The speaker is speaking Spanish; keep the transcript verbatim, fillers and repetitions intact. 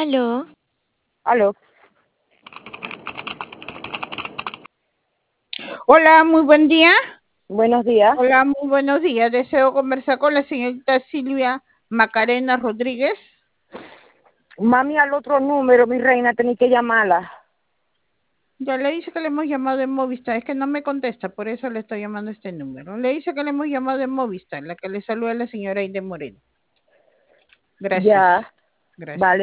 Aló. Aló. Hola, muy buen día. Buenos días. Hola, muy buenos días. Deseo conversar con la señorita Silvia Macarena Rodríguez. Mami, al otro número, mi reina, tenéis que llamarla. Ya le dice que le hemos llamado en Movistar, es que no me contesta, por eso le estoy llamando a este número. Le dice que le hemos llamado en Movistar, la que le saluda es la señora Aide Moreno. Gracias. Ya. Gracias. Vale.